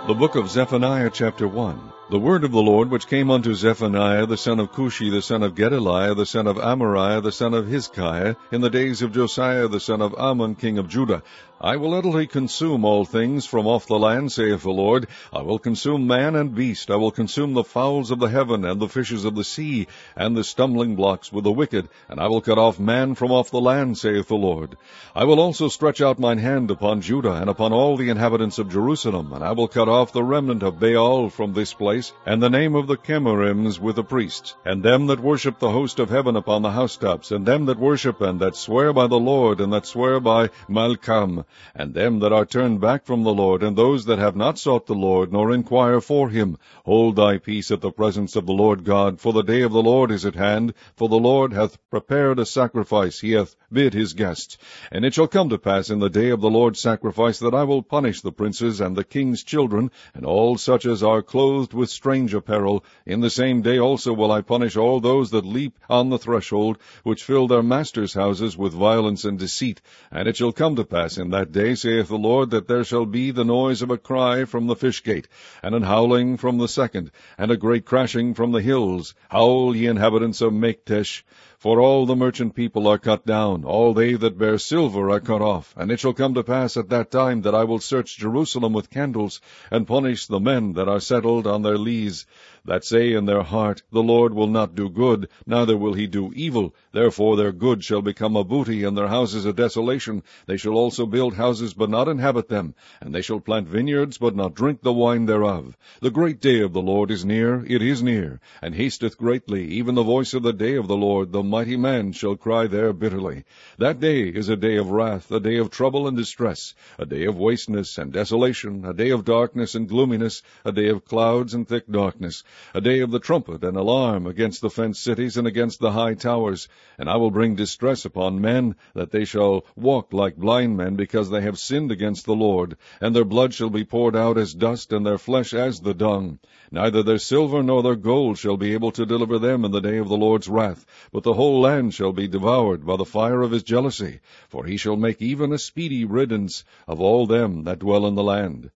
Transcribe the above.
The book of Zephaniah, chapter 1. The word of the Lord which came unto Zephaniah the son of Cushi, the son of Gedaliah, the son of Amariah, the son of Hizkiah, in the days of Josiah the son of Ammon, king of Judah. I will utterly consume all things from off the land, saith the Lord. I will consume man and beast. I will consume the fowls of the heaven, and the fishes of the sea, and the stumbling blocks with the wicked, and I will cut off man from off the land, saith the Lord. I will also stretch out mine hand upon Judah, and upon all the inhabitants of Jerusalem, and I will cut off the remnant of Baal from this place, and the name of the Chemarims with the priests, and them that worship the host of heaven upon the housetops, and them that worship and that swear by the Lord, and that swear by Malcham, and them that are turned back from the Lord, and those that have not sought the Lord, nor inquire for him. Hold thy peace at the presence of the Lord God, for the day of the Lord is at hand, for the Lord hath prepared a sacrifice, he hath bid his guests. And it shall come to pass in the day of the Lord's sacrifice, that I will punish the princes and the king's children, and all such as are clothed with strange apparel. In the same day also will I punish all those that leap on the threshold, which fill their masters' houses with violence and deceit. And it shall come to pass in that day, saith the Lord, that there shall be the noise of a cry from the fish gate, and an howling from the second, and a great crashing from the hills. Howl, ye inhabitants of Maktesh, for all the merchant people are cut down, all they that bear silver are cut off. And it shall come to pass at that time that I will search Jerusalem with candles, and punish the men that are settled on their lees, that say in their heart, The Lord will not do good, neither will he do evil. Therefore their good shall become a booty, and their houses a desolation. They shall also build houses, but not inhabit them, and they shall plant vineyards, but not drink the wine thereof. The great day of the Lord is near, it is near, and hasteth greatly, even the voice of the day of the Lord. The mighty man shall cry there bitterly. That day is a day of wrath, a day of trouble and distress, a day of wasteness and desolation, a day of darkness and gloominess, a day of clouds and thick darkness, a day of the trumpet and alarm against the fenced cities and against the high towers. And I will bring distress upon men, that they shall walk like blind men, because they have sinned against the Lord. And their blood shall be poured out as dust, and their flesh as the dung. Neither their silver nor their gold shall be able to deliver them in the day of the Lord's wrath, but the whole land shall be devoured by the fire of his jealousy. For he shall make even a speedy riddance of all them that dwell in the land.